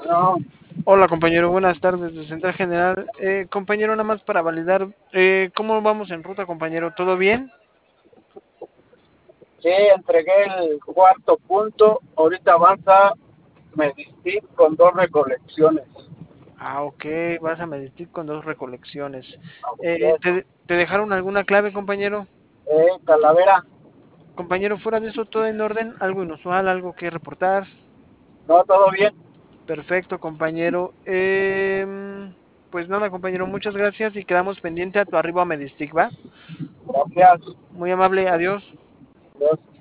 No, Hola compañero, buenas tardes de Central General. Compañero, nada más para validar, ¿cómo vamos en ruta, compañero? ¿Todo bien? sí, entregué el cuarto punto. Ahorita avanza Medistic con dos recolecciones. Ah, ok, vas a Medistic con dos recolecciones. Así es. ¿Te dejaron alguna clave, compañero? Calavera, Compañero, fuera de eso, todo en orden, algo inusual, algo que reportar. no, todo bien. Perfecto, compañero. Pues nada, compañero, muchas gracias y quedamos pendiente a tu arribo a Medistic, ¿va? Gracias. Muy amable, adiós. Dios.